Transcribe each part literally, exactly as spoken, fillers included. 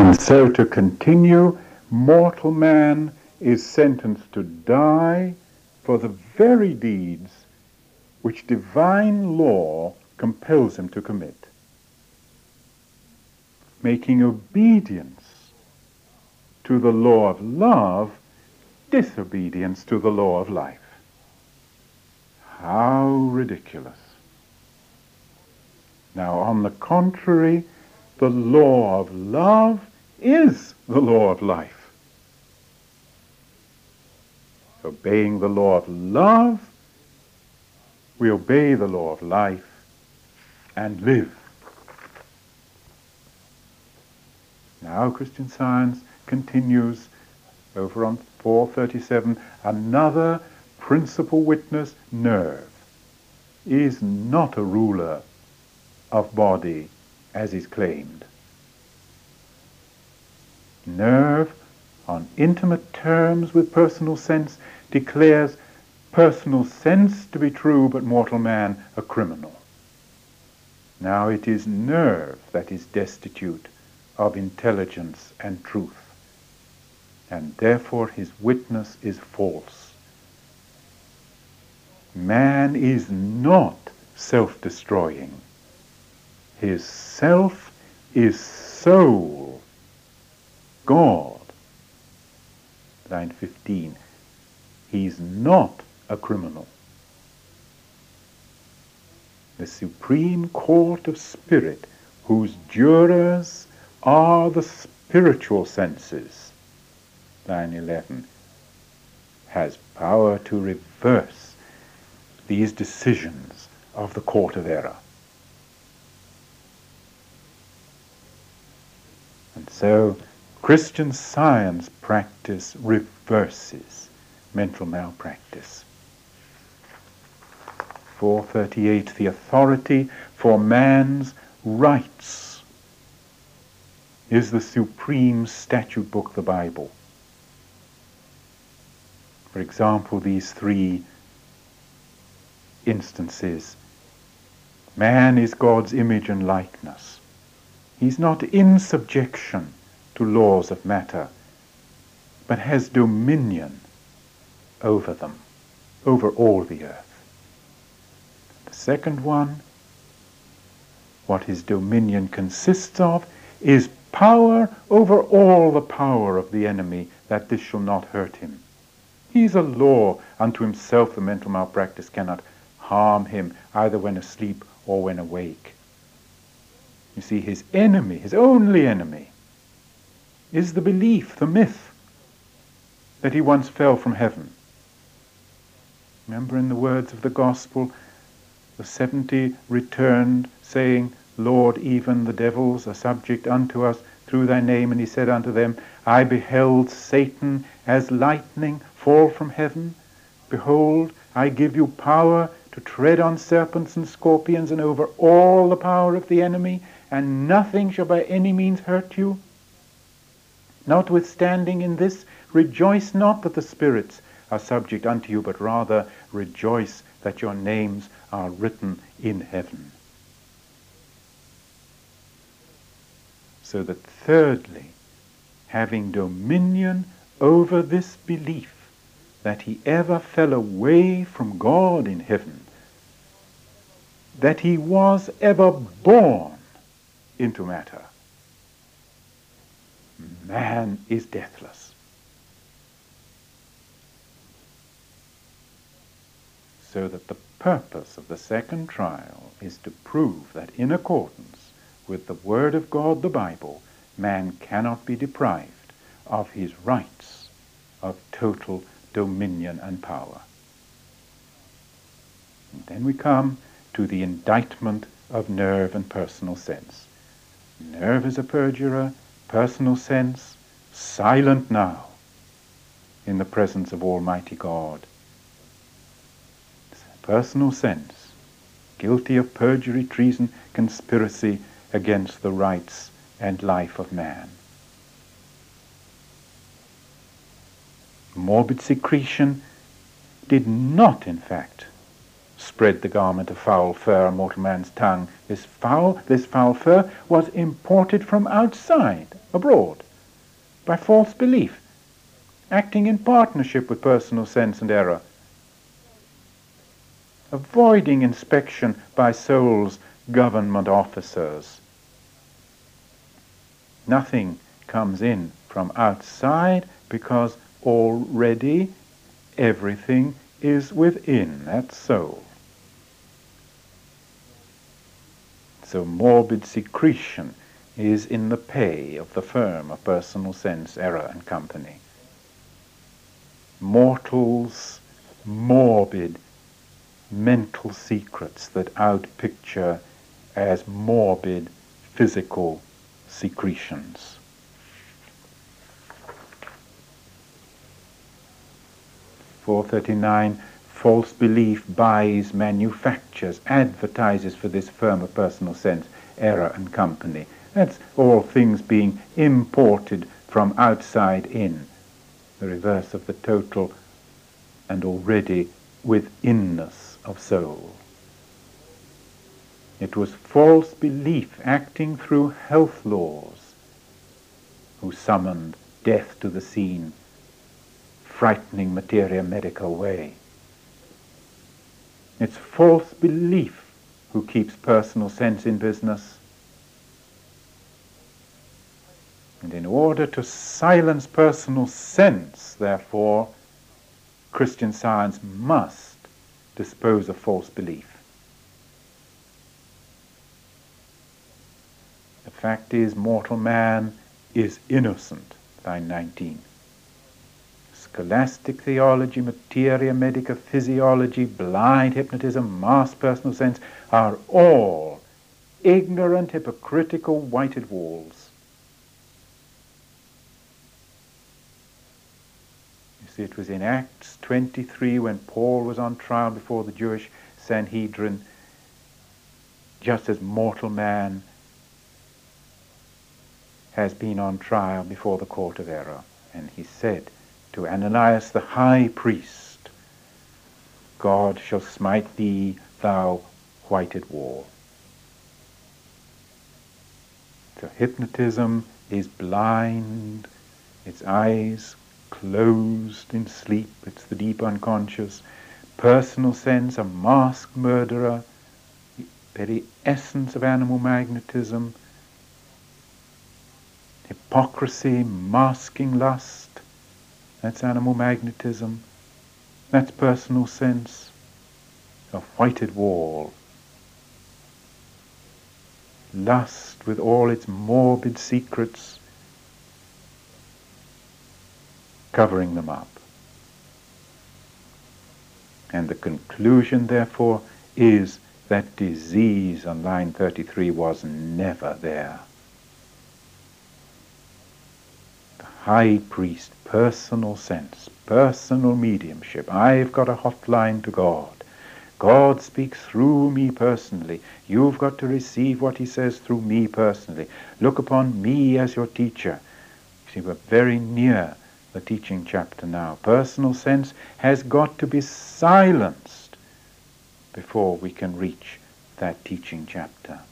And so to continue, mortal man is sentenced to die for the very deeds which divine law compels him to commit, making obedience to the law of love disobedience to the law of life. How ridiculous. Now, on the contrary, the law of love is the law of life. Obeying the law of love, we obey the law of life and live. Now Christian Science continues over on four thirty-seven, another principal witness, nerve, is not a ruler of body as is claimed. Nerve, on intimate terms with personal sense, declares personal sense to be true, but mortal man a criminal. Now it is nerve that is destitute of intelligence and truth, and therefore his witness is false. Man is not self-destroying. His self is soul, God. Line fifteen. He's not a criminal. The Supreme Court of Spirit, whose jurors are the spiritual senses, line eleven, has power to reverse these decisions of the court of error. And so Christian Science practice reverses mental malpractice. four thirty-eight, the authority for man's rights is the supreme statute book, the Bible. For example, these three instances. Man is God's image and likeness. He's not in subjection to laws of matter, but has dominion over them, over all the earth. The second one, what his dominion consists of, is power over all the power of the enemy, that this shall not hurt him. He's a law unto himself. The mental malpractice cannot harm him, either when asleep or when awake. You see, his enemy, his only enemy, is the belief, the myth, that he once fell from heaven. Remember in the words of the Gospel, the seventy returned, saying, Lord, even the devils are subject unto us through thy name. And he said unto them, I beheld Satan as lightning fall from heaven. Behold, I give you power to tread on serpents and scorpions and over all the power of the enemy, and nothing shall by any means hurt you. Notwithstanding in this, rejoice not that the spirits are subject unto you, but rather rejoice that your names are written in heaven. So that thirdly, having dominion over this belief that he ever fell away from God in heaven, that he was ever born into matter, man is deathless. So that the purpose of the second trial is to prove that in accordance with the Word of God, the Bible, man cannot be deprived of his rights of total dominion and power. And then we come to the indictment of nerve and personal sense. Nerve is a perjurer, personal sense, silent now in the presence of Almighty God. Personal sense, guilty of perjury, treason, conspiracy against the rights and life of man. Morbid secretion did not, in fact, spread the garment of foul fur on mortal man's tongue. This foul, this foul fur was imported from outside, abroad. by false belief, acting in partnership with personal sense and error, avoiding inspection by soul's government officers. Nothing comes in from outside because already everything is within that soul. So morbid secretion is in the pay of the firm of personal sense, error, and company. Mortals' morbid mental secrets that outpicture as morbid physical secretions. four thirty-nine, false belief buys, manufactures, advertises for this firm of personal sense, error, and company. That's all things being imported from outside in, the reverse of the total and already withinness of soul. It was false belief acting through health laws who summoned death to the scene, frightening materia medica away. It's false belief who keeps personal sense in business. And in order to silence personal sense, therefore, Christian Science must dispose of false belief. The fact is, mortal man is innocent, line nineteen. Scholastic theology, materia medica, physiology, blind hypnotism, mass personal sense are all ignorant, hypocritical, whited walls. You see, it was in Acts twenty-three when Paul was on trial before the Jewish Sanhedrin, just as mortal man has been on trial before the court of error. And he said to Ananias the high priest, God shall smite thee, thou whited wall. So hypnotism is blind, its eyes closed in sleep, it's the deep unconscious. Personal sense, a masked murderer, the very essence of animal magnetism. Hypocrisy, masking lust, that's animal magnetism. That's personal sense. A whited wall. Lust with all its morbid secrets, covering them up. And the conclusion, therefore, is that disease on line thirty-three was never there. High priest, personal sense, personal mediumship. I've got a hotline to God. God speaks through me personally. You've got to receive what he says through me personally. Look upon me as your teacher. You see, we're very near the teaching chapter now. Personal sense has got to be silenced before we can reach that teaching chapter.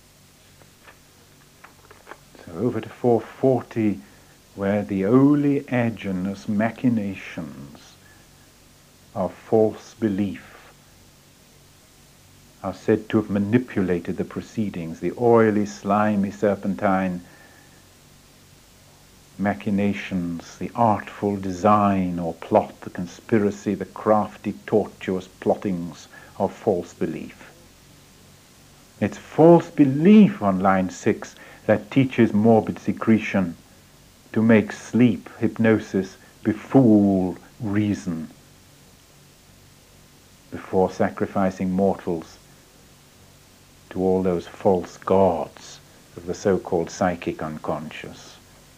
So over to four forty, where the oleaginous machinations of false belief are said to have manipulated the proceedings, the oily, slimy, serpentine machinations, the artful design or plot, the conspiracy, the crafty, tortuous plottings of false belief. It's false belief on line six that teaches morbid secretion, to make sleep, hypnosis, befool reason before sacrificing mortals to all those false gods of the so-called psychic unconscious.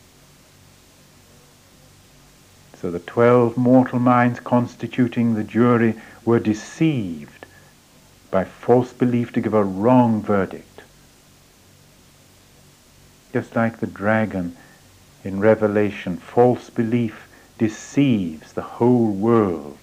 So the twelve mortal minds constituting the jury were deceived by false belief to give a wrong verdict. Just like the dragon in Revelation, false belief deceives the whole world,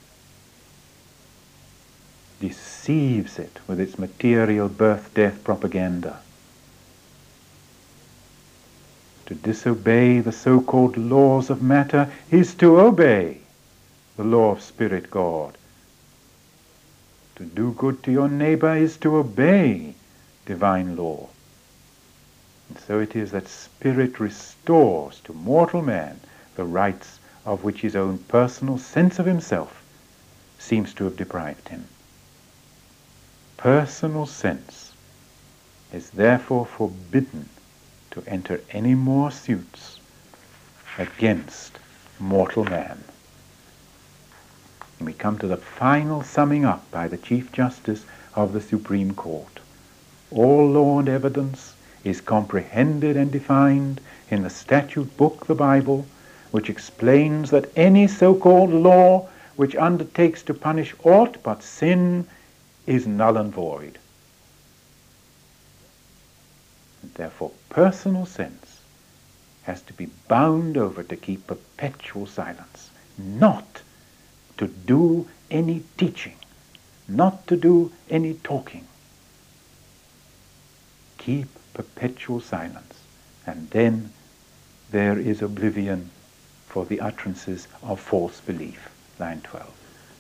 deceives it with its material birth-death propaganda. To disobey the so-called laws of matter is to obey the law of Spirit God. To do good to your neighbor is to obey divine law. And so it is that Spirit restores to mortal man the rights of which his own personal sense of himself seems to have deprived him. Personal sense is therefore forbidden to enter any more suits against mortal man. And we come to the final summing up by the Chief Justice of the Supreme Court. All law and evidence is comprehended and defined in the statute book, the Bible, which explains that any so-called law which undertakes to punish aught but sin is null and void. And therefore personal sense has to be bound over to keep perpetual silence, not to do any teaching, not to do any talking. Keep perpetual silence, and then there is oblivion for the utterances of false belief. Line twelve.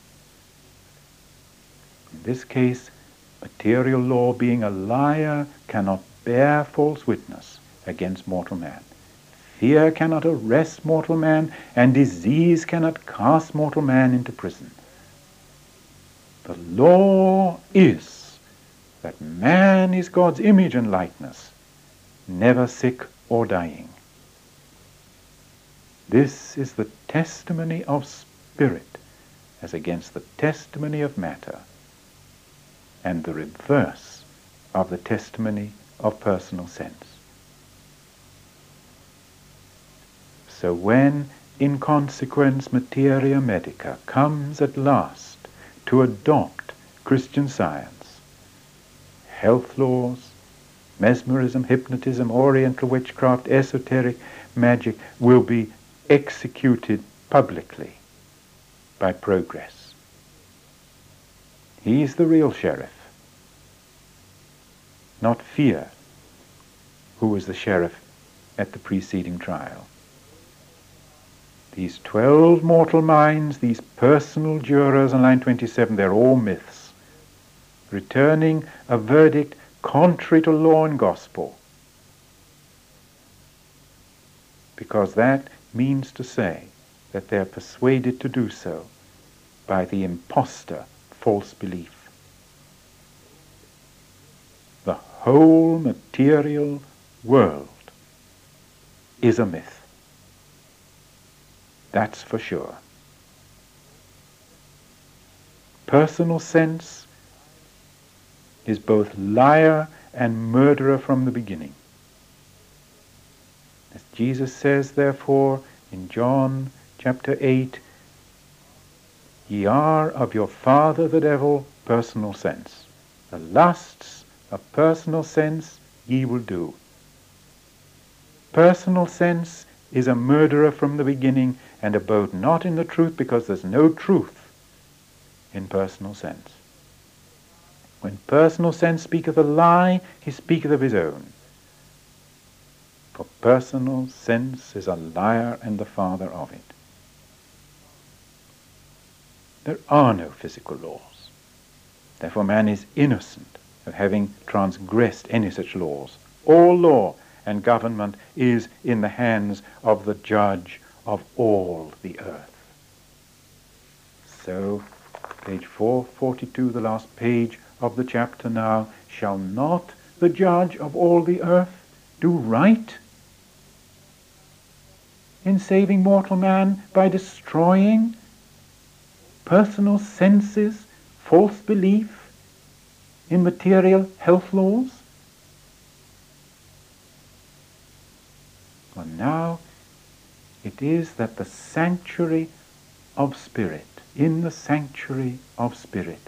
In this case, material law, being a liar, cannot bear false witness against mortal man. Fear cannot arrest mortal man, and disease cannot cast mortal man into prison. The law is that man is God's image and likeness, never sick or dying. This is the testimony of spirit as against the testimony of matter, and the reverse of the testimony of personal sense. So when, in consequence, Materia Medica comes at last to adopt Christian Science, health laws, mesmerism, hypnotism, oriental witchcraft, esoteric magic will be executed publicly by progress. He is the real sheriff, not fear, who was the sheriff at the preceding trial. These twelve mortal minds, these personal jurors on line twenty-seven, they're all myths, returning a verdict contrary to law and gospel. Because that means to say that they're persuaded to do so by the impostor false belief. The whole material world is a myth. That's for sure. Personal sense is both liar and murderer from the beginning. As Jesus says, therefore, in John chapter eight, ye are of your father the devil, personal sense. The lusts of personal sense ye will do. Personal sense is a murderer from the beginning, and abode not in the truth, because there's no truth in personal sense. When personal sense speaketh a lie, he speaketh of his own. For personal sense is a liar and the father of it. There are no physical laws. Therefore man is innocent of having transgressed any such laws. All law and government is in the hands of the judge of all the earth. So, page four forty-two, the last page of the chapter now, shall not the judge of all the earth do right in saving mortal man by destroying personal senses, false belief in material health laws? Well, now it is that the sanctuary of spirit, in the sanctuary of spirit,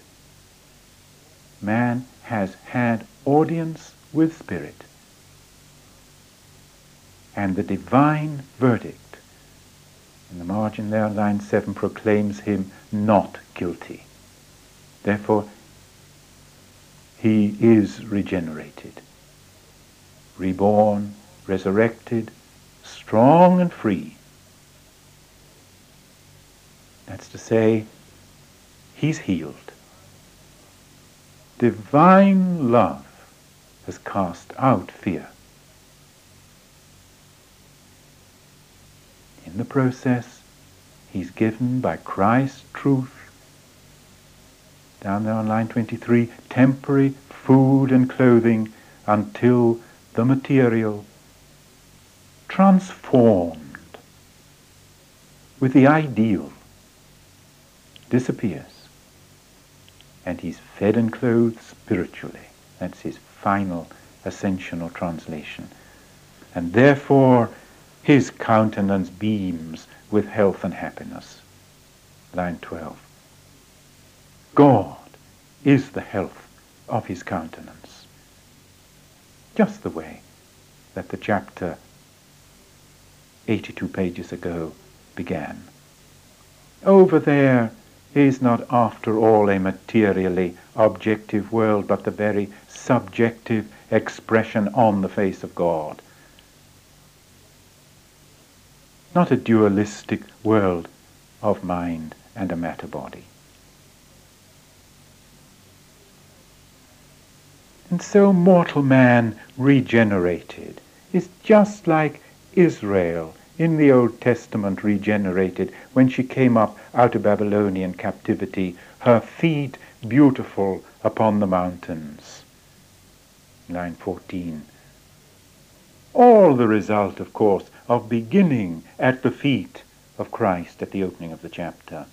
man has had audience with spirit, and the divine verdict in the margin there, line seven, proclaims him not guilty. Therefore, he is regenerated, reborn, resurrected, strong and free. That's to say, he's healed. Divine love has cast out fear. In the process, he's given by Christ's truth, down there on line twenty-three, temporary food and clothing until the material, transformed with the ideal, disappears. And he's fed and clothed spiritually. That's his final ascensional translation. And therefore his countenance beams with health and happiness. Line twelve. God is the health of his countenance. Just the way that the chapter eighty-two pages ago began. Over there is not after all a materially objective world, but the very subjective expression on the face of God. Not a dualistic world of mind and a matter body. And so mortal man regenerated is just like Israel in the Old Testament regenerated when she came up out of Babylonian captivity, her feet beautiful upon the mountains. Line fourteen. All the result, of course, of beginning at the feet of Christ at the opening of the chapter.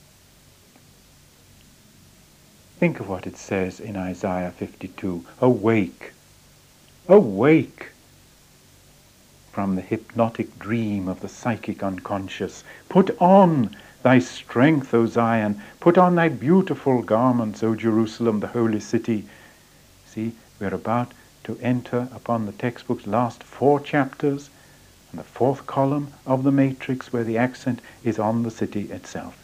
Think of what it says in Isaiah fifty-two. Awake, awake from the hypnotic dream of the psychic unconscious. Put on thy strength, O Zion. Put on thy beautiful garments, O Jerusalem, the holy city. See, we're about to enter upon the textbook's last four chapters, and the fourth column of the matrix where the accent is on the city itself.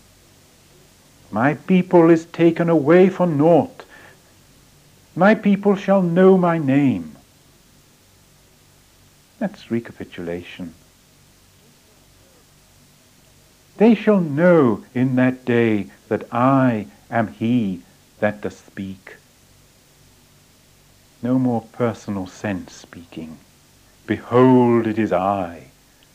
My people is taken away for naught. My people shall know my name. That's recapitulation. They shall know in that day that I am he that doth speak. No more personal sense speaking. Behold, it is I.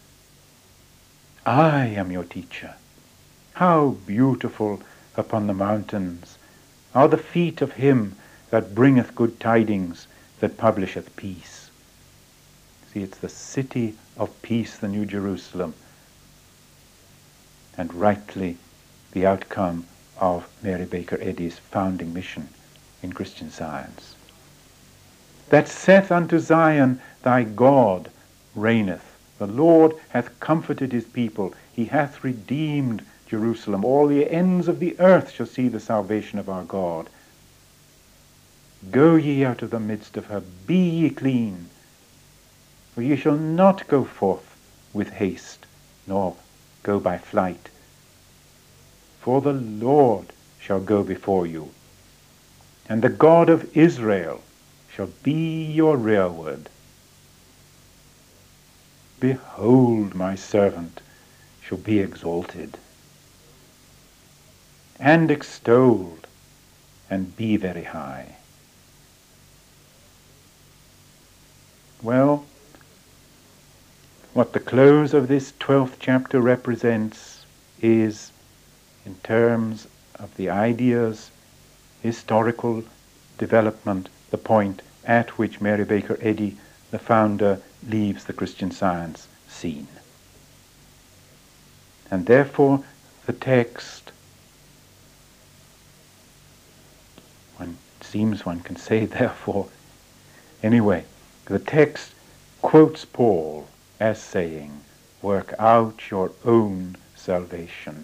I am your teacher. How beautiful upon the mountains are the feet of him that bringeth good tidings, that publisheth peace. See, it's the city of peace, the New Jerusalem, and rightly the outcome of Mary Baker Eddy's founding mission in Christian Science. That saith unto Zion, thy God reigneth. The Lord hath comforted his people. He hath redeemed Jerusalem. All the ends of the earth shall see the salvation of our God. Go ye out of the midst of her, be ye clean. For ye shall not go forth with haste, nor go by flight. For the Lord shall go before you, and the God of Israel shall be your rearward. Behold, my servant shall be exalted, and extolled, and be very high. Well, what the close of this twelfth chapter represents is, in terms of the ideas, historical development, the point at which Mary Baker Eddy, the founder, leaves the Christian Science scene. And therefore the text, one seems one can say therefore, anyway, the text quotes Paul as saying, work out your own salvation.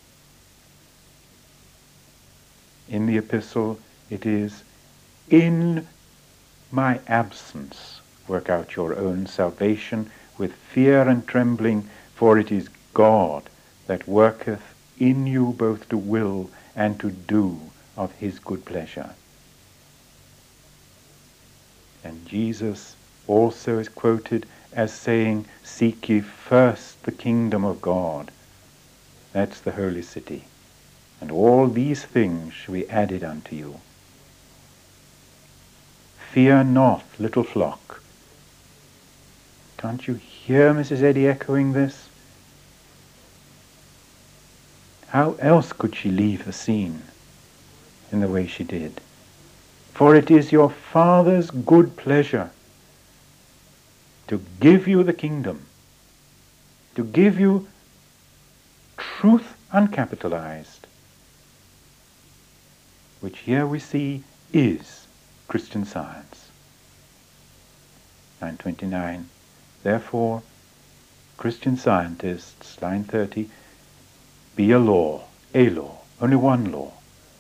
In the epistle it is, in my absence work out your own salvation with fear and trembling, for it is God that worketh in you both to will and to do of his good pleasure. And Jesus also is quoted as saying, seek ye first the kingdom of God. That's the holy city. And all these things shall be added unto you. Fear not, little flock. Can't you hear Missus Eddy echoing this? How else could she leave the scene in the way she did? For it is your Father's good pleasure to give you the kingdom, to give you truth uncapitalized, which here we see is Christian Science. line twenty-nine. Therefore, Christian Scientists, line thirty, be a law, a law, only one law,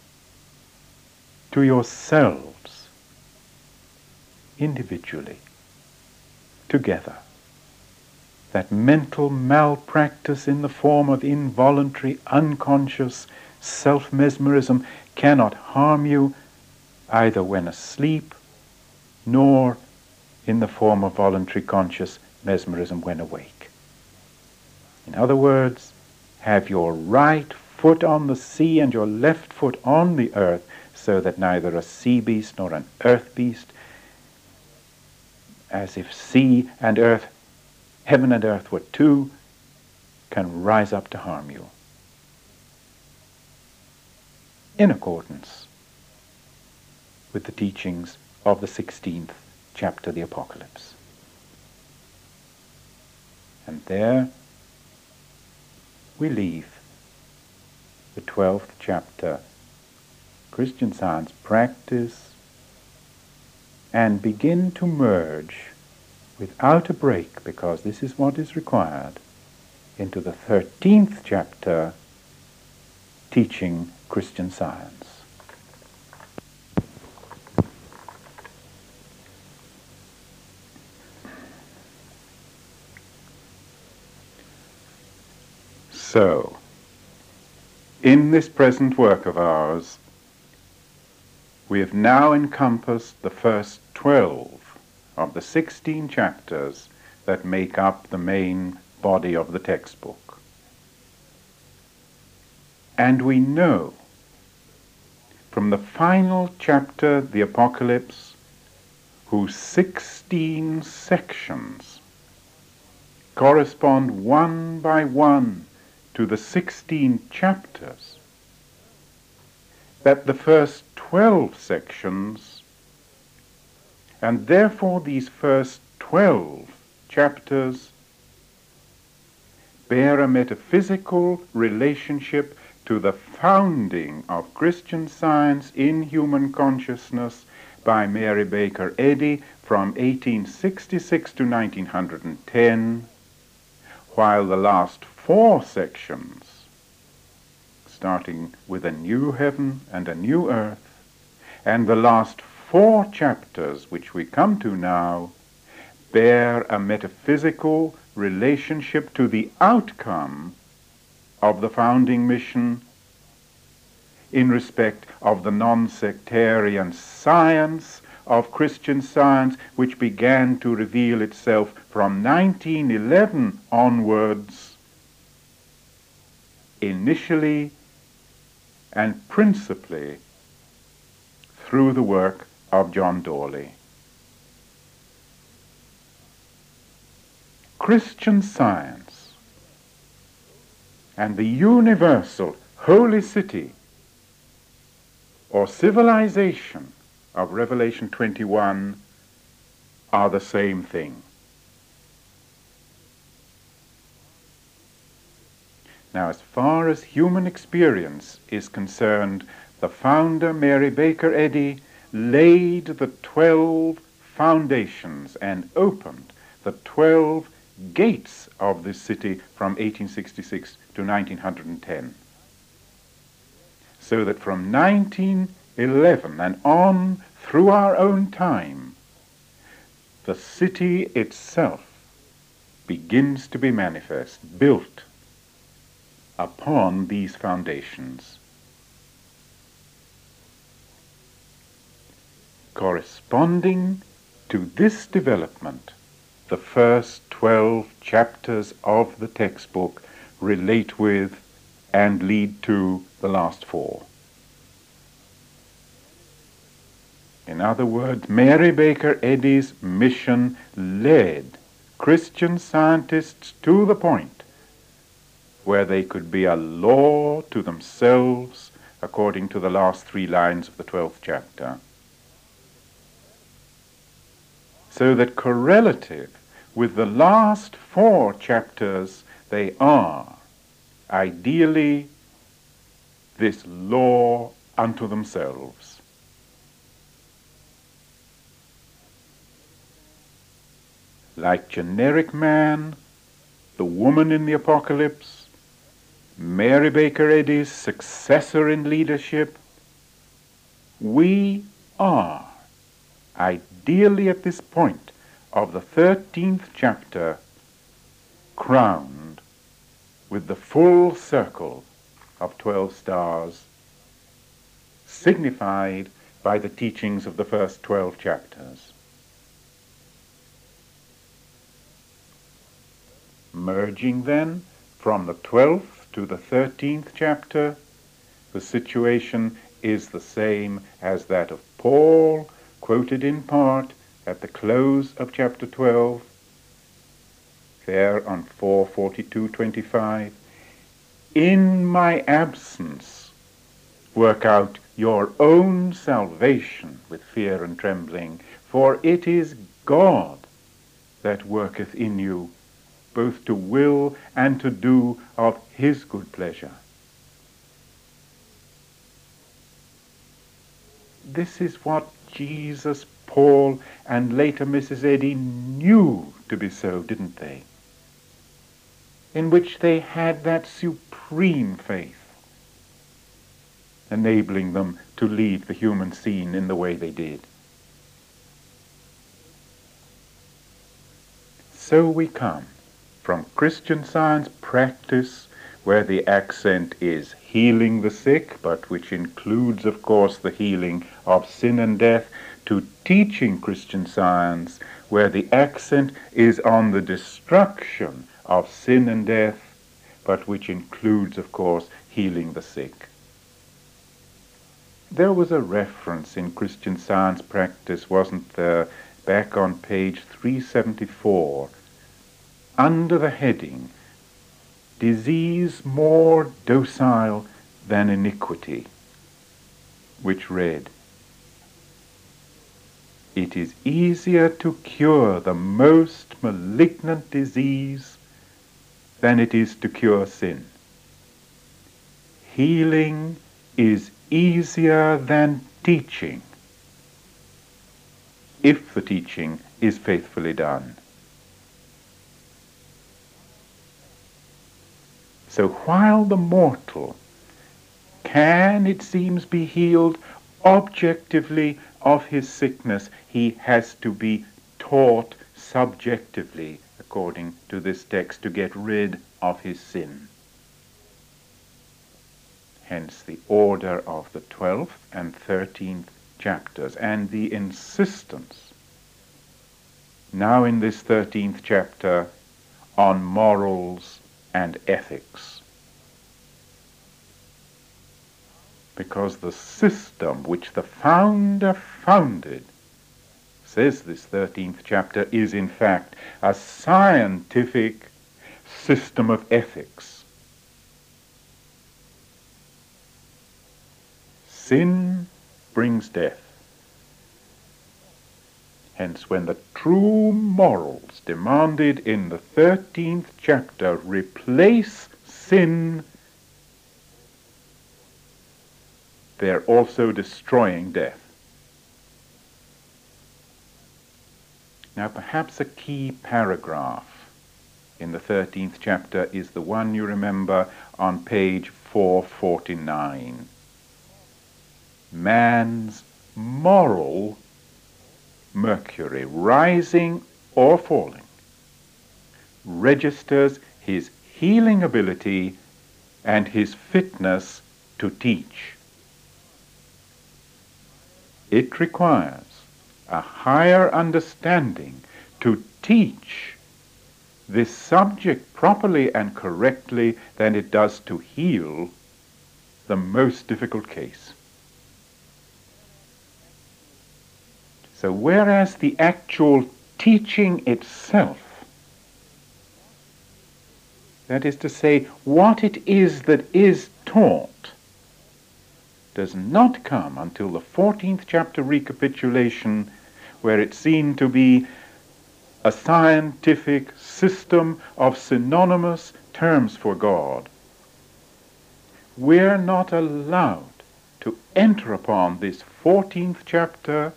to yourselves, individually, together, that mental malpractice in the form of involuntary, unconscious self-mesmerism cannot harm you either when asleep nor in the form of voluntary conscious mesmerism when awake. In other words, have your right foot on the sea and your left foot on the earth, so that neither a sea beast nor an earth beast, as if sea and earth, heaven and earth were two, can rise up to harm you. In accordance with the teachings of the sixteenth chapter of the Apocalypse. And there we leave the twelfth chapter, Christian Science practice, and begin to merge without a break, because this is what is required, into the thirteenth chapter, teaching Christian Science. So, in this present work of ours, we have now encompassed the first twelve of the sixteen chapters that make up the main body of the textbook. And we know from the final chapter, the Apocalypse, whose sixteen sections correspond one by one to the sixteen chapters, that the first twelve sections, and therefore these first twelve chapters, bear a metaphysical relationship to the founding of Christian Science in human consciousness by Mary Baker Eddy from eighteen sixty-six to nineteen ten, while the last four sections, starting with a new heaven and a new earth, and the last four chapters which we come to now, bear a metaphysical relationship to the outcome of the founding mission in respect of the non-sectarian science of Christian Science, which began to reveal itself from nineteen eleven onwards, initially and principally through the work of John Dawley. Christian Science and the universal holy city or civilization of Revelation twenty-one are the same thing. Now, as far as human experience is concerned, the founder, Mary Baker Eddy, laid the twelve foundations and opened the twelve gates of this city from eighteen sixty-six to nineteen ten. So that from nineteen eleven and on through our own time, the city itself begins to be manifest, built upon these foundations. Corresponding to this development the first twelve chapters of the textbook relate with and lead to the last four. In other words, Mary Baker Eddy's mission led Christian Scientists to the point where they could be a law to themselves according to the last three lines of the twelfth chapter. So that correlative with the last four chapters, they are ideally this law unto themselves. Like generic man, the woman in the Apocalypse, Mary Baker Eddy's successor in leadership, we are ideally at this point of the thirteenth chapter crowned with the full circle of twelve stars signified by the teachings of the first twelve chapters. Merging then from the twelfth to the thirteenth chapter, the situation is the same as that of Paul, quoted in part at the close of chapter twelve, there on four forty-two twenty-five. In my absence, work out your own salvation with fear and trembling, for it is God that worketh in you, both to will and to do of his good pleasure. This is what Jesus, Paul, and later Missus Eddy knew to be so, didn't they? In which they had that supreme faith, enabling them to leave the human scene in the way they did. So we come from Christian Science practice, where the accent is healing the sick, but which includes, of course, the healing of sin and death, to teaching Christian Science, where the accent is on the destruction of sin and death, but which includes, of course, healing the sick. There was a reference in Christian Science practice, wasn't there, back on page three seventy-four, under the heading, Disease More Docile Than Iniquity, which read, it is easier to cure the most malignant disease than it is to cure sin. Healing is easier than teaching, if the teaching is faithfully done. So while the mortal can, it seems, be healed objectively of his sickness, he has to be taught subjectively, according to this text, to get rid of his sin. Hence the order of the twelfth and thirteenth chapters, and the insistence, now in this thirteenth chapter, on morals and ethics. Because the system which the founder founded, says this thirteenth chapter, is in fact a scientific system of ethics. Sin brings death. Hence, when the true morals demanded in the thirteenth chapter replace sin, they're also destroying death. Now, perhaps a key paragraph in the thirteenth chapter is the one you remember on page four forty-nine. Man's moral mercury, rising or falling, registers his healing ability and his fitness to teach. It requires a higher understanding to teach this subject properly and correctly than it does to heal the most difficult case. So whereas the actual teaching itself, that is to say, what it is that is taught, does not come until the fourteenth chapter recapitulation, where it's seen to be a scientific system of synonymous terms for God. We're not allowed to enter upon this fourteenth chapter,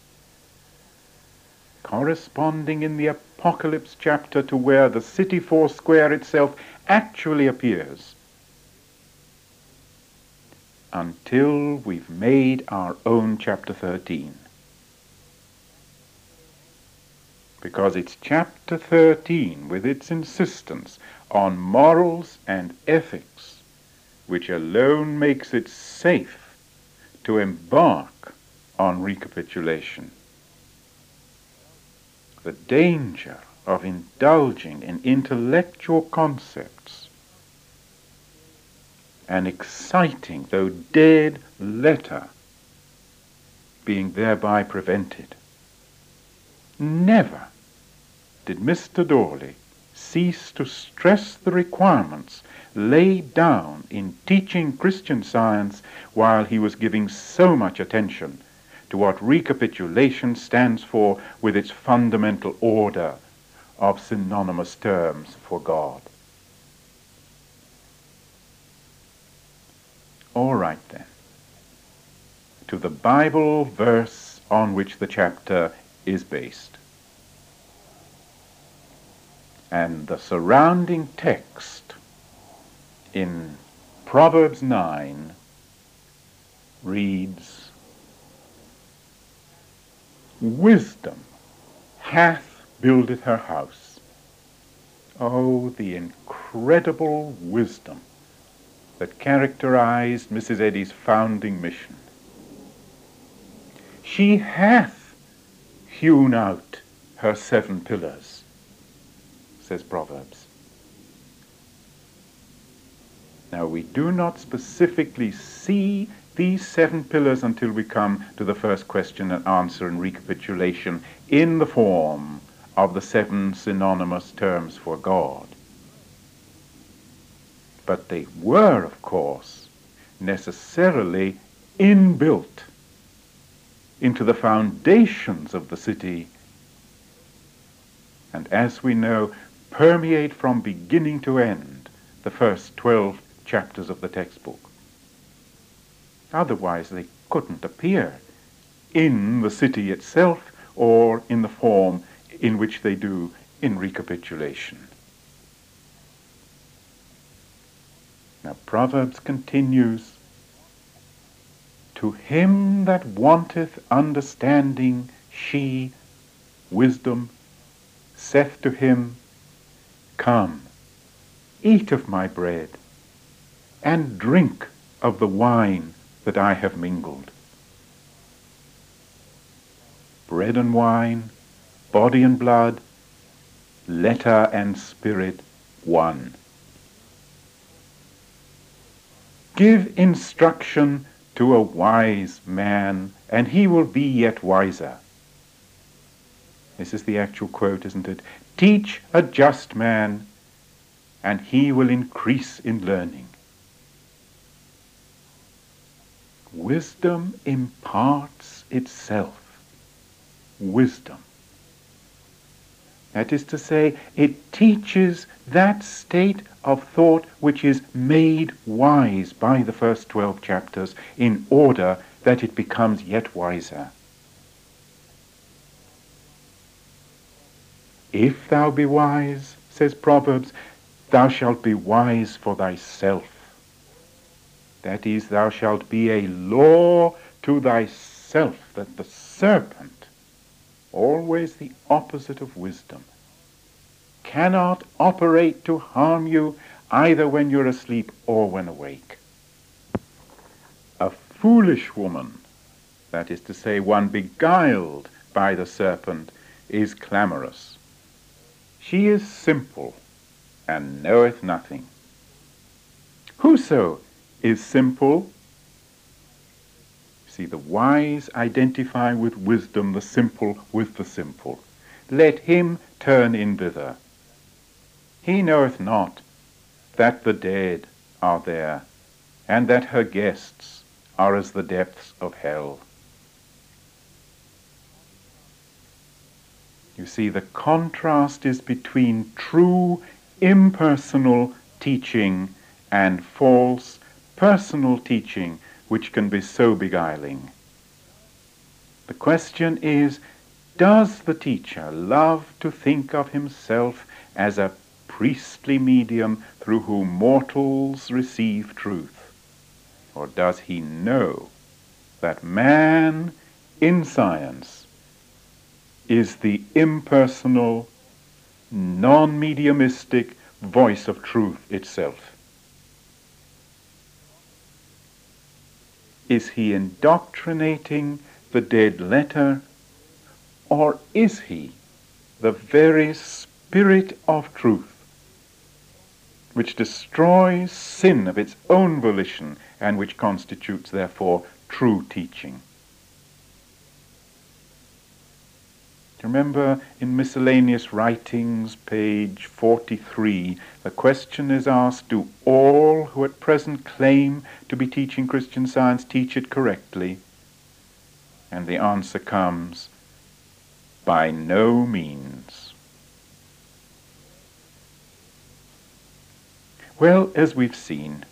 corresponding in the Apocalypse chapter to where the city foursquare itself actually appears, until we've made our own chapter thirteen. Because it's chapter thirteen, with its insistence on morals and ethics, which alone makes it safe to embark on recapitulation. The danger of indulging in intellectual concepts, an exciting though dead letter, being thereby prevented. Never did Mister Dawley cease to stress the requirements laid down in teaching Christian Science while he was giving so much attention to what recapitulation stands for with its fundamental order of synonymous terms for God. All right then, to the Bible verse on which the chapter is based. And the surrounding text in Proverbs nine reads, "Wisdom hath builded her house." Oh, the incredible wisdom that characterized Missus Eddy's founding mission. She hath hewn out her seven pillars, says Proverbs. Now, we do not specifically see these seven pillars until we come to the first question and answer and recapitulation in the form of the seven synonymous terms for God. But they were, of course, necessarily inbuilt into the foundations of the city, and as we know, permeate from beginning to end the first twelve chapters of the textbook. Otherwise they couldn't appear in the city itself or in the form in which they do in recapitulation. Now Proverbs continues, "To him that wanteth understanding, she, wisdom, saith to him, Come, eat of my bread, and drink of the wine that I have mingled." Bread and wine, body and blood, letter and spirit, one. Give instruction to a wise man, and he will be yet wiser. This is the actual quote, isn't it? Teach a just man, and he will increase in learning. Wisdom imparts itself. Wisdom. That is to say, it teaches that state of thought which is made wise by the first twelve chapters in order that it becomes yet wiser. If thou be wise, says Proverbs, thou shalt be wise for thyself. That is, thou shalt be a law to thyself, that the serpent, always the opposite of wisdom, cannot operate to harm you either when you're asleep or when awake. A foolish woman, that is to say, one beguiled by the serpent, is clamorous, She is simple, and knoweth nothing. Whoso is simple, see, the wise identify with wisdom, the simple with the simple. Let him turn in thither. He knoweth not that the dead are there, and that her guests are as the depths of hell. You see, the contrast is between true impersonal teaching and false personal teaching, which can be so beguiling. The question is, does the teacher love to think of himself as a priestly medium through whom mortals receive truth? Or does he know that man in science is the impersonal, non-mediumistic voice of truth itself? Is he indoctrinating the dead letter, or is he the very spirit of truth, which destroys sin of its own volition and which constitutes, therefore, true teaching? Remember, in Miscellaneous Writings, page forty-three, the question is asked, do all who at present claim to be teaching Christian Science teach it correctly? And the answer comes, by no means. Well, as we've seen,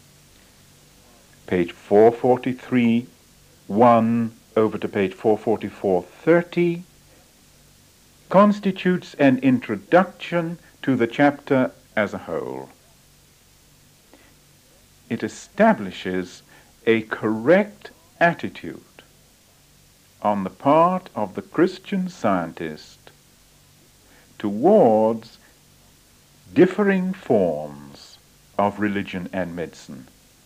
page four forty-three, one over to page four forty-four, thirty, constitutes an introduction to the chapter as a whole. It establishes a correct attitude on the part of the Christian Scientist towards differing forms of religion and medicine,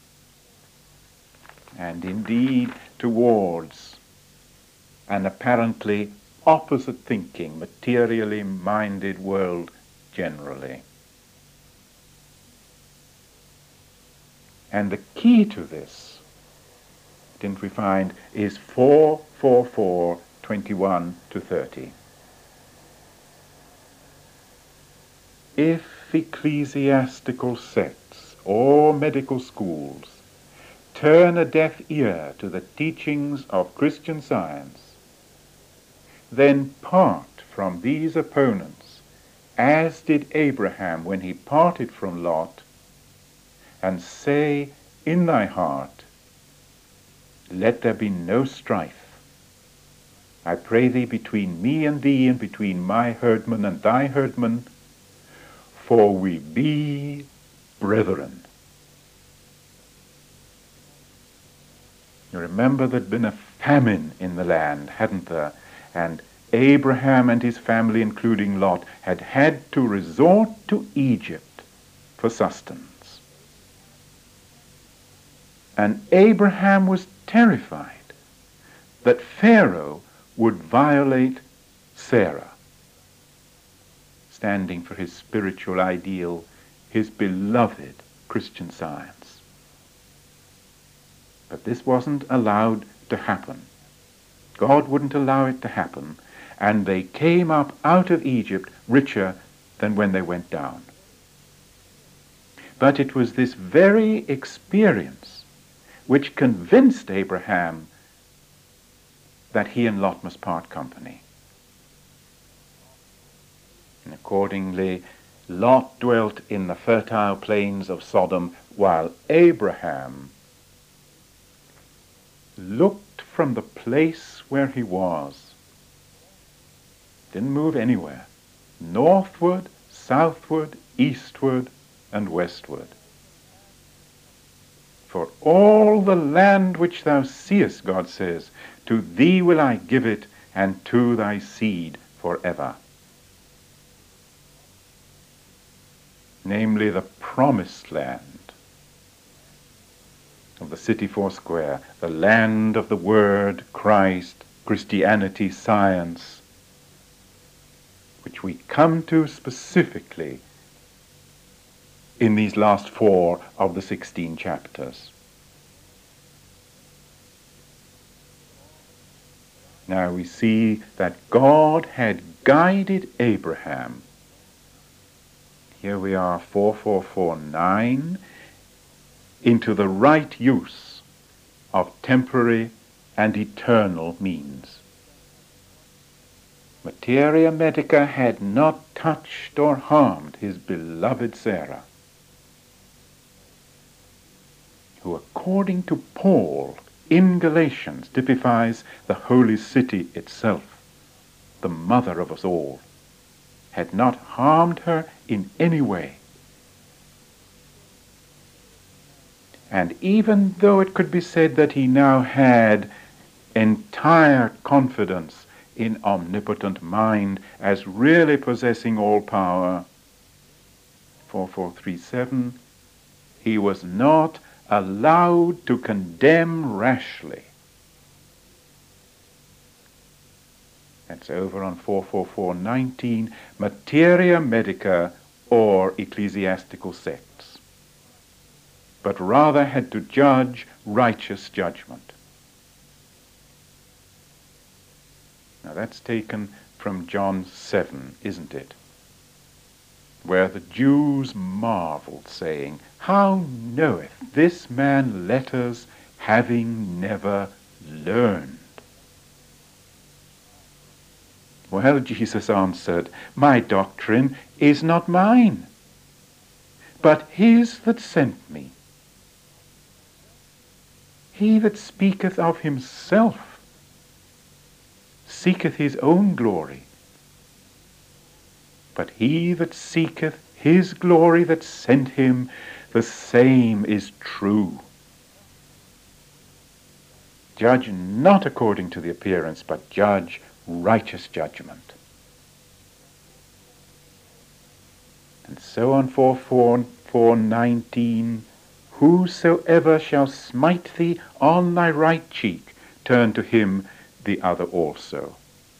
and indeed towards an apparently opposite thinking, materially minded world generally. And the key to this, didn't we find, is four forty-four, twenty-one to thirty. If ecclesiastical sects or medical schools turn a deaf ear to the teachings of Christian Science, then part from these opponents, as did Abraham when he parted from Lot, and say in thy heart, let there be no strife. I pray thee between me and thee, and between my herdmen and thy herdmen, for we be brethren. You remember there'd been a famine in the land, hadn't there? And Abraham and his family, including Lot, had had to resort to Egypt for sustenance. And Abraham was terrified that Pharaoh would violate Sarah, standing for his spiritual ideal, his beloved Christian Science. But this wasn't allowed to happen. God wouldn't allow it to happen, and they came up out of Egypt richer than when they went down. But it was this very experience which convinced Abraham that he and Lot must part company. And accordingly, Lot dwelt in the fertile plains of Sodom, while Abraham looked from the place where he was, didn't move anywhere, northward, southward, eastward, and westward. For all the land which thou seest, God says, to thee will I give it, and to thy seed forever. Namely, the promised land of the city foursquare, the land of the Word, Christ, Christianity, science, which we come to specifically in these last four of the sixteen chapters. Now we see that God had guided Abraham. Here we are, four four four nine, into the right use of temporary and eternal means. Materia Medica had not touched or harmed his beloved Sarah, who, according to Paul in Galatians, typifies the holy city itself, the mother of us all, had not harmed her in any way. And even though it could be said that he now had entire confidence in omnipotent mind as really possessing all power, four four three seven, he was not allowed to condemn rashly. That's over on four four four nineteen, Materia Medica or ecclesiastical sects, but rather had to judge righteous judgment. Now that's taken from John seven, isn't it? Where the Jews marveled, saying, "How knoweth this man letters, having never learned?" Well, Jesus answered, "My doctrine is not mine, but his that sent me. He that speaketh of himself seeketh his own glory, but he that seeketh his glory that sent him, the same is true. Judge not according to the appearance, but judge righteous judgment." And so on four four four nineteen, "Whosoever shall smite thee on thy right cheek, turn to him the other also."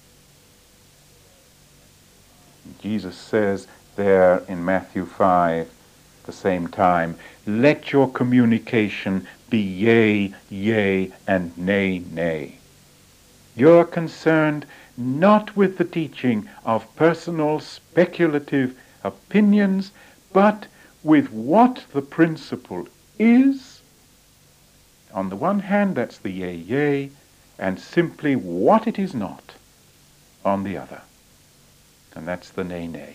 Jesus says there in Matthew five, the same time, "Let your communication be yea, yea, and nay, nay." You're concerned not with the teaching of personal speculative opinions, but with what the principle is. On the one hand, that's the yea, yea, and simply what it is not on the other. And that's the nay, nay.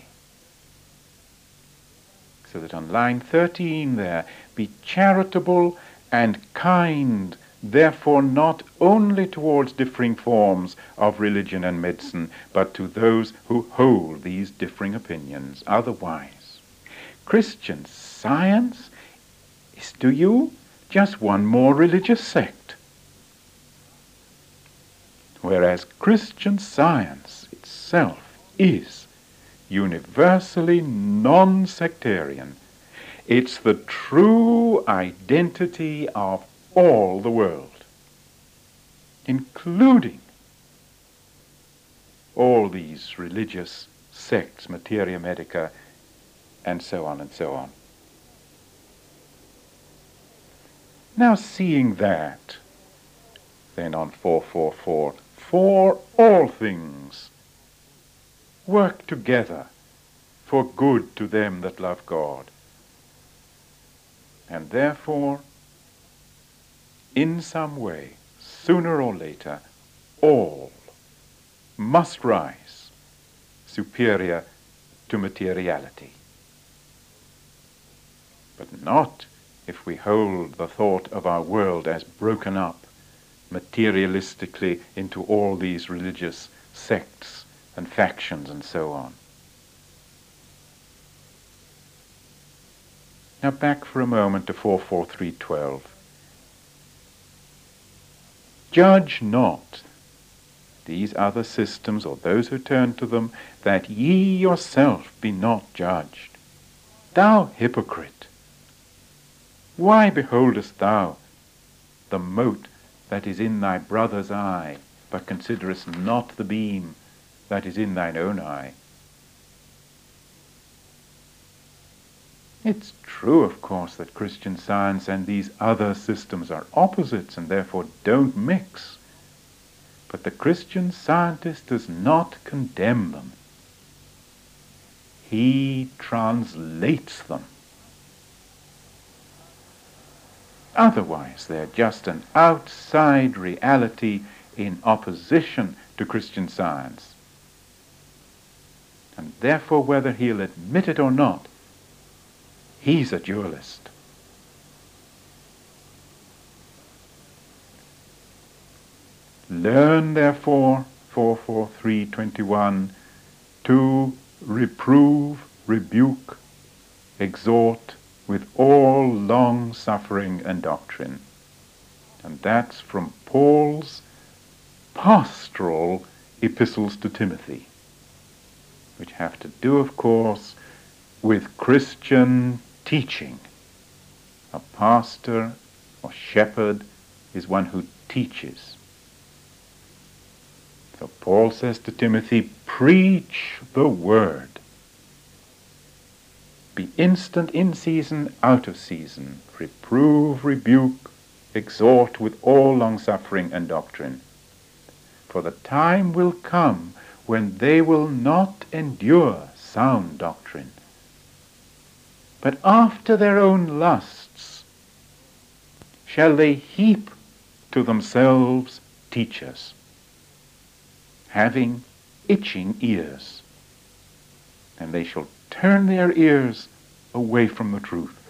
So that on line thirteen there, "Be charitable and kind, therefore not only towards differing forms of religion and medicine, but to those who hold these differing opinions. Otherwise, Christian Science is to you just one more religious sect, whereas Christian Science itself is universally non-sectarian. It's the true identity of all the world, including all these religious sects, Materia Medica, and so on and so on. Now, seeing that, then on four four four, "For all things work together for good to them that love God, and therefore, in some way, sooner or later, all must rise superior to materiality. But not if we hold the thought of our world as broken up materialistically into all these religious sects and factions and so on." Now back for a moment to four four three twelve. "Judge not these other systems, or those who turn to them, that ye yourself be not judged. Thou hypocrite, why beholdest thou the mote that is in thy brother's eye, but considerest not the beam that is in thine own eye? It's true, of course, that Christian Science and these other systems are opposites and therefore don't mix. But the Christian Scientist does not condemn them. He translates them. Otherwise, they're just an outside reality in opposition to Christian Science. And therefore, whether he'll admit it or not, he's a dualist. Learn, therefore, four forty-three twenty-one, to reprove, rebuke, exhort with all long-suffering and doctrine. And that's from Paul's pastoral epistles to Timothy, which have to do, of course, with Christian teaching. A pastor or shepherd is one who teaches. So Paul says to Timothy, preach the word. Be instant in season, out of season. Reprove, rebuke, exhort with all long-suffering and doctrine. For the time will come when they will not endure sound doctrine, but after their own lusts shall they heap to themselves teachers, having itching ears, and they shall turn their ears away from the truth.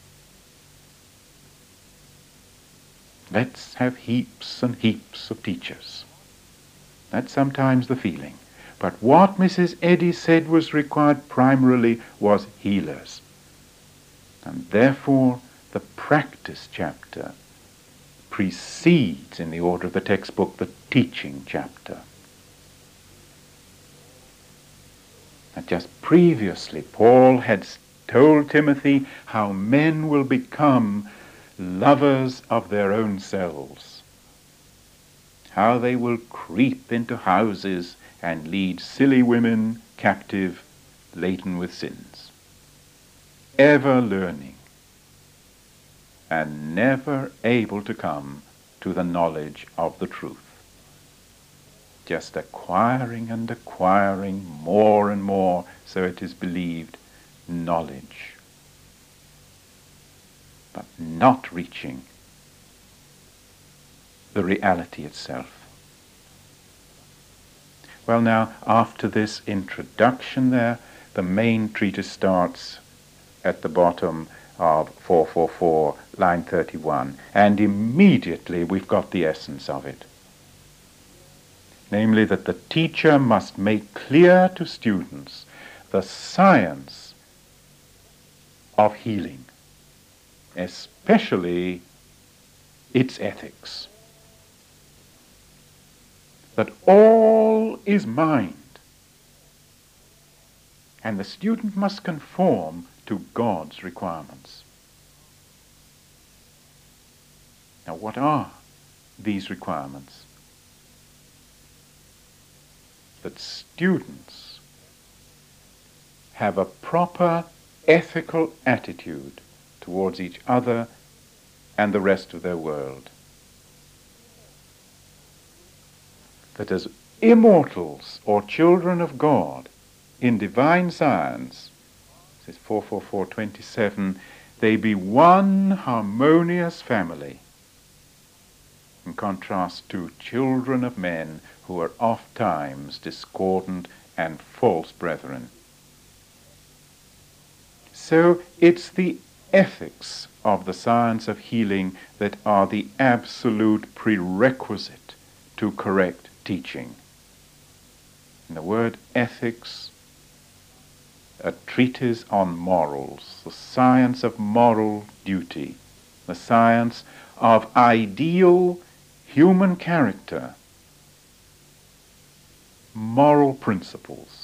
Let's have heaps and heaps of teachers. That's sometimes the feeling. But what Missus Eddy said was required primarily was healers. And therefore the practice chapter precedes, in the order of the textbook, the teaching chapter. And just previously, Paul had told Timothy how men will become lovers of their own selves, how they will creep into houses and lead silly women captive, laden with sins, ever learning and never able to come to the knowledge of the truth. Just acquiring and acquiring more and more, so it is believed, knowledge, but not reaching the reality itself. Well, now, after this introduction there, the main treatise starts at the bottom of four forty-four, line thirty-one, and immediately we've got the essence of it. Namely, that the teacher must make clear to students the science of healing, especially its ethics. That all is mind, and the student must conform to God's requirements. Now, what are these requirements? That students have a proper ethical attitude towards each other and the rest of their world. That as immortals or children of God in divine science, says four forty-four twenty-seven, they be one harmonious family, in contrast to children of men who are oft times discordant and false brethren. So it's the ethics of the science of healing that are the absolute prerequisite to correct teaching. And the word ethics, a treatise on morals, the science of moral duty, the science of ideal human character, moral principles.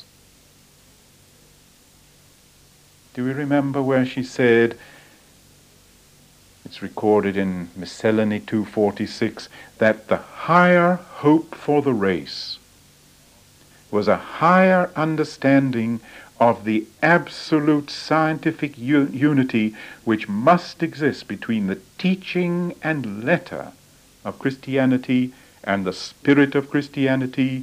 Do we remember where she said, it's recorded in Miscellany two forty-six, that the higher hope for the race was a higher understanding of the absolute scientific u- unity which must exist between the teaching and letter of Christianity and the spirit of Christianity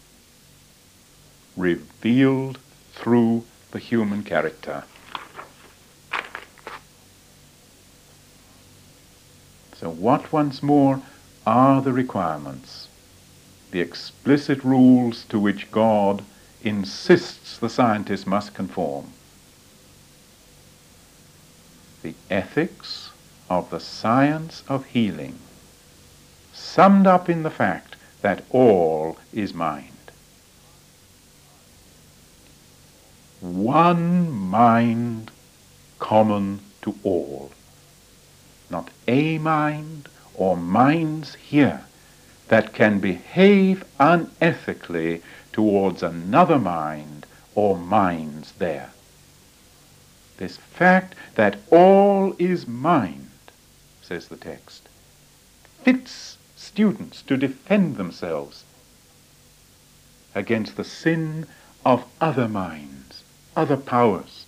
revealed through the human character. So what, once more, are the requirements, the explicit rules to which God insists the scientist must conform? The ethics of the science of healing, summed up in the fact that all is mind. One mind common to all. Not a mind or minds here that can behave unethically towards another mind or minds there. This fact that all is mind, says the text, fits students to defend themselves against the sin of other minds, other powers,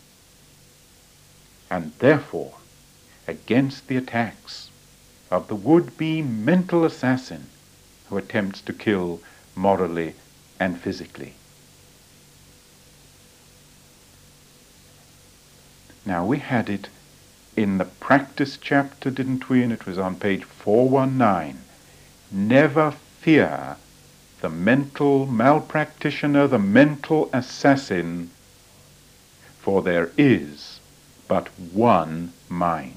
and therefore against the attacks of the would-be mental assassin who attempts to kill morally and physically. Now, we had it in the practice chapter, didn't we? And it was on page four nineteen. Never fear the mental malpractitioner, the mental assassin, for there is but one mind.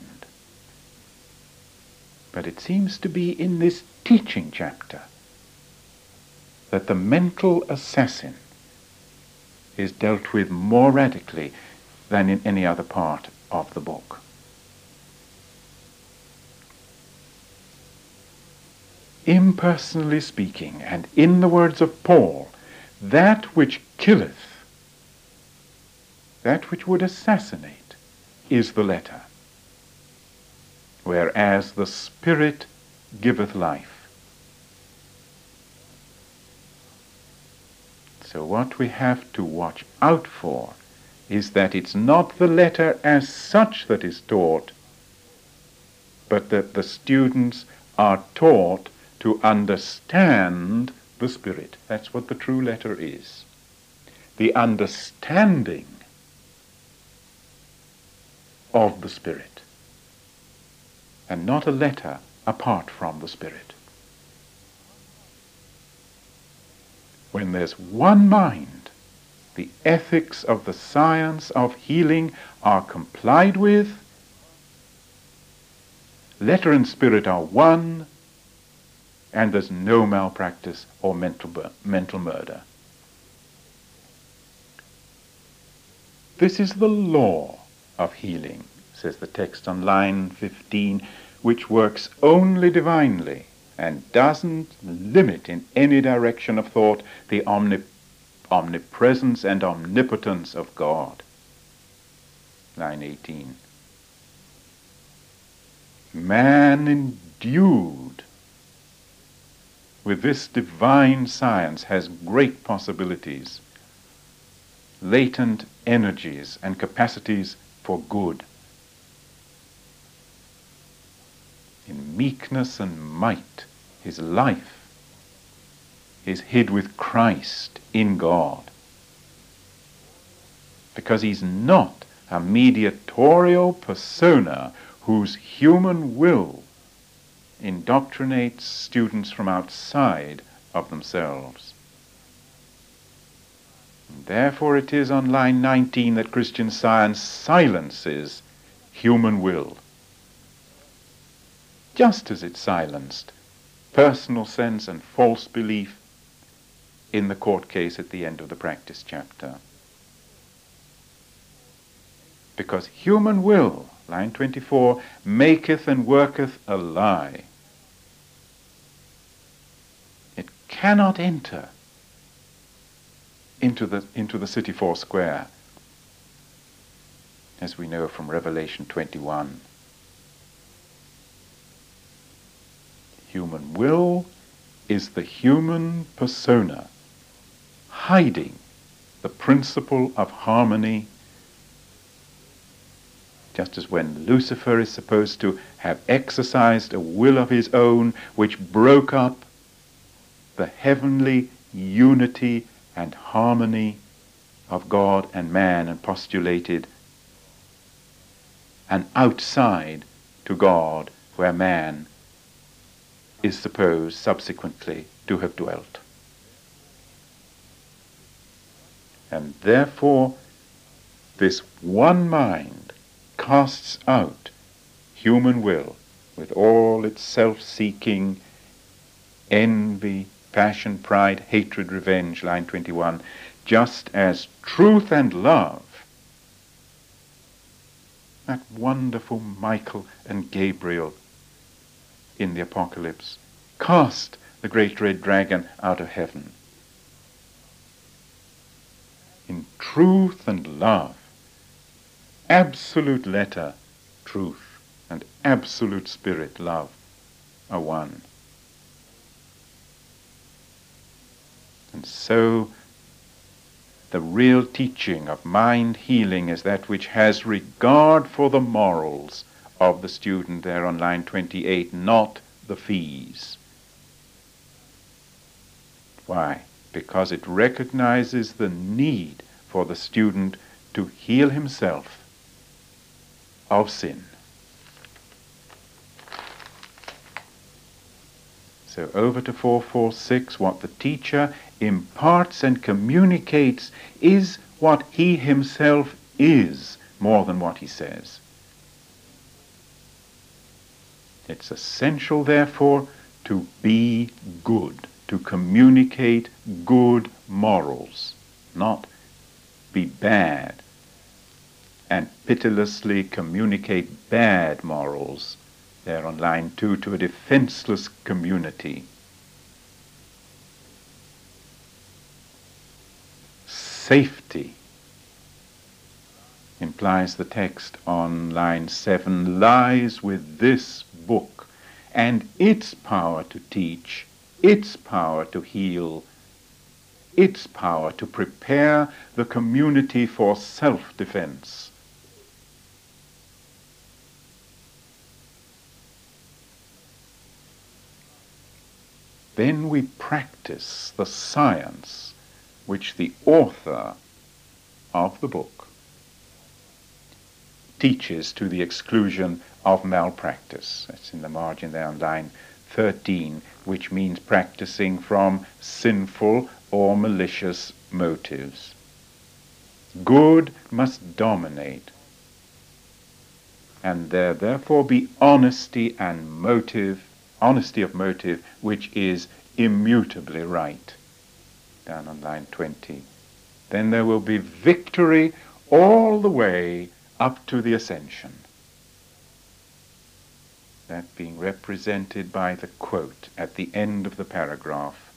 But it seems to be in this teaching chapter that the mental assassin is dealt with more radically than in any other part of the book. Impersonally speaking, and in the words of Paul, that which killeth, that which would assassinate, is the letter, whereas the Spirit giveth life. So what we have to watch out for is that it's not the letter as such that is taught, but that the students are taught to understand the Spirit. That's what the true letter is. The understanding of the Spirit, and not a letter apart from the Spirit. When there's one mind, the ethics of the science of healing are complied with, letter and spirit are one, and there's no malpractice or mental, bur- mental murder. This is the law of healing, says the text on line fifteen, which works only divinely and doesn't limit in any direction of thought the omnip- omnipresence and omnipotence of God. Line eighteen. Man endued with this divine science has great possibilities, latent energies and capacities for good. In meekness and might, his life is hid with Christ in God, because he's not a mediatorial persona whose human will indoctrinates students from outside of themselves. And therefore it is on line nineteen that Christian Science silences human will, just as it silenced personal sense and false belief in the court case at the end of the practice chapter. Because human will, line twenty-four, maketh and worketh a lie. It cannot enter into the, into the city four square, as we know from Revelation twenty-one. Human will is the human persona hiding the principle of harmony, just as when Lucifer is supposed to have exercised a will of his own which broke up the heavenly unity and harmony of God and man and postulated an outside to God where man is supposed subsequently to have dwelt. And therefore this one mind casts out human will with all its self-seeking, envy, passion, pride, hatred, revenge, line twenty-one, just as truth and love, that wonderful Michael and Gabriel in the Apocalypse, cast the great red dragon out of heaven. In truth and love, absolute letter, truth, and absolute spirit, love, are one. And so the real teaching of mind healing is that which has regard for the morals of the student there on line twenty-eight, not the fees. Why? Because it recognizes the need for the student to heal himself of sin. So over to four forty-six, what the teacher imparts and communicates is what he himself is, more than what he says. It's essential, therefore, to be good, to communicate good morals, not be bad and pitilessly communicate bad morals there on line two to a defenseless community. Safety, implies the text on line seven, lies with this book and its power to teach, its power to heal, its power to prepare the community for self-defense. Then we practice the science which the author of the book teaches to the exclusion of malpractice. That's in the margin there on line thirteen, which means practicing from sinful or malicious motives. Good must dominate, and there therefore be honesty and motive, honesty of motive, which is immutably right, down on line twenty. Then there will be victory all the way up to the ascension. That being represented by the quote at the end of the paragraph,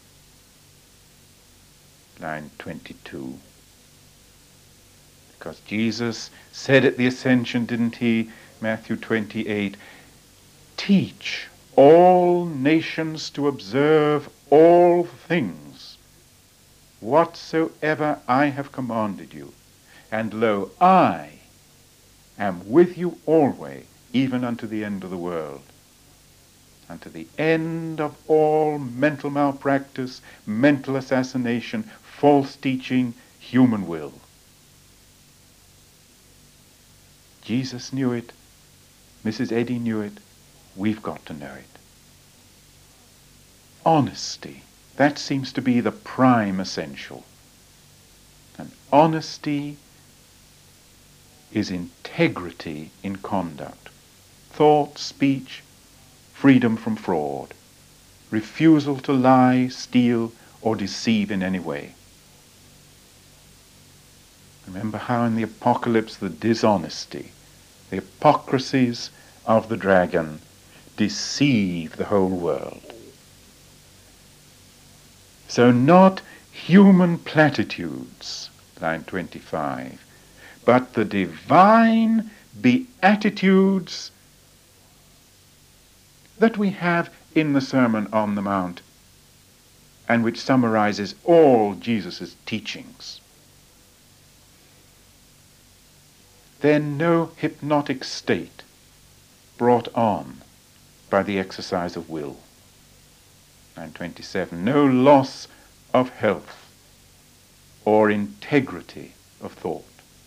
line twenty-two. Because Jesus said at the ascension, didn't he, Matthew twenty-eight, teach all nations to observe all things whatsoever I have commanded you. And lo, I am with you always, even unto the end of the world. Unto the end of all mental malpractice, mental assassination, false teaching, human will. Jesus knew it. Missus Eddy knew it. We've got to know it. Honesty. That seems to be the prime essential. And honesty is integrity in conduct. Thought, speech, freedom from fraud. Refusal to lie, steal, or deceive in any way. Remember how in the Apocalypse the dishonesty, the hypocrisies of the dragon deceive the whole world. So not human platitudes, line twenty-five, but the divine beatitudes that we have in the Sermon on the Mount, and which summarizes all Jesus' teachings. They're no hypnotic state brought on by the exercise of will. nine twenty-seven, no loss of health or integrity of thought.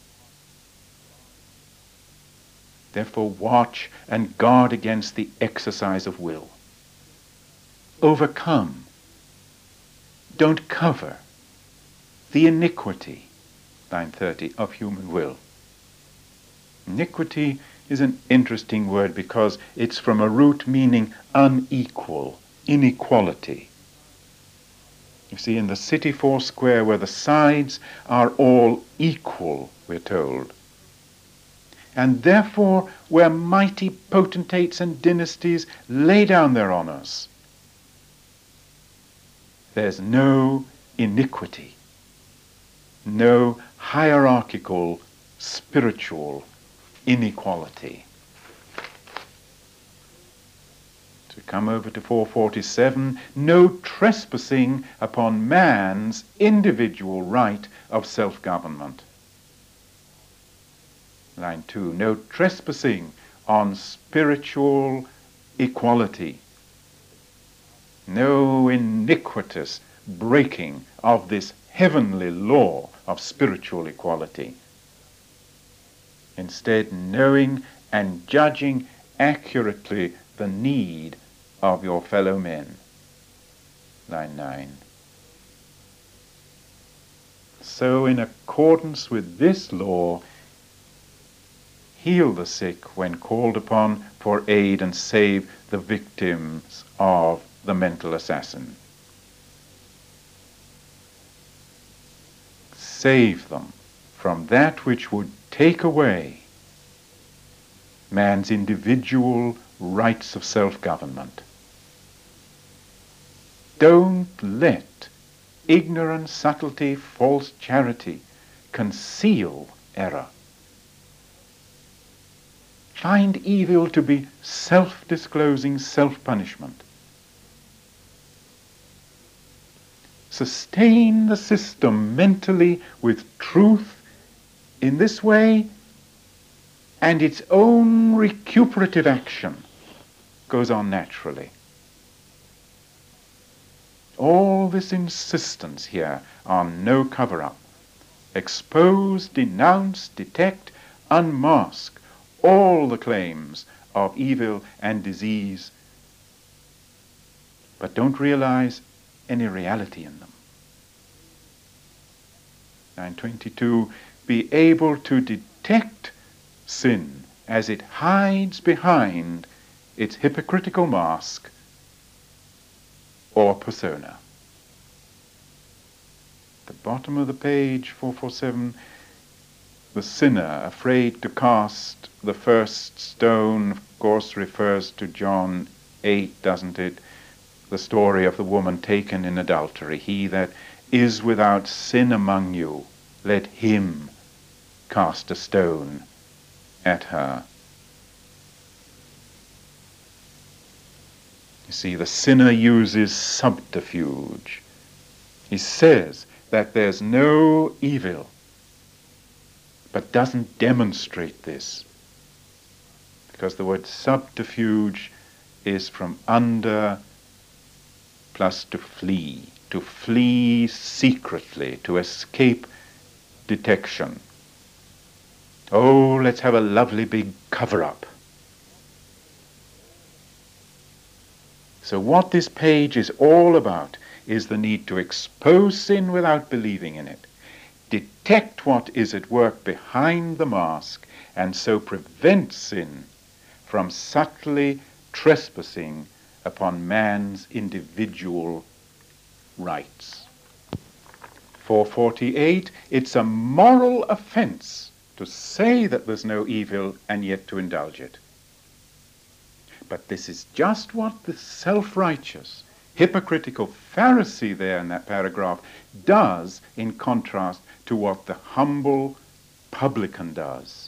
Therefore watch and guard against the exercise of will. Overcome, don't cover the iniquity, nine thirty, of human will. Iniquity is an interesting word because it's from a root meaning unequal, inequality. You see, in the city foursquare where the sides are all equal, we're told, and therefore where mighty potentates and dynasties lay down their honors, there's no iniquity, no hierarchical, spiritual inequality. To come over to four forty-seven, no trespassing upon man's individual right of self-government. Line two, no trespassing on spiritual equality. No iniquitous breaking of this heavenly law of spiritual equality. Instead, knowing and judging accurately the need of your fellow men. Line nine. So, in accordance with this law, heal the sick when called upon for aid and save the victims of the mental assassin. Save them from that which would take away man's individual rights of self-government. Don't let ignorance, subtlety, false charity conceal error. Find evil to be self-disclosing self-punishment. Sustain the system mentally with truth in this way, and its own recuperative action goes on naturally. All this insistence here on no cover-up. Expose, denounce, detect, unmask all the claims of evil and disease, but don't realize any reality in them. nine twenty-two, be able to detect sin as it hides behind its hypocritical mask or persona. The bottom of the page, four forty-seven, the sinner afraid to cast the first stone, of course, refers to John eight, doesn't it? The story of the woman taken in adultery. He that is without sin among you, let him cast a stone at her. You see, the sinner uses subterfuge. He says that there's no evil, but doesn't demonstrate this. Because the word subterfuge is from under plus to flee. To flee secretly, to escape detection. Oh, let's have a lovely big cover-up. So what this page is all about is the need to expose sin without believing in it, detect what is at work behind the mask, and so prevent sin from subtly trespassing upon man's individual rights. four forty-eight, it's a moral offense to say that there's no evil and yet to indulge it. But this is just what the self-righteous, hypocritical Pharisee there in that paragraph does in contrast to what the humble publican does.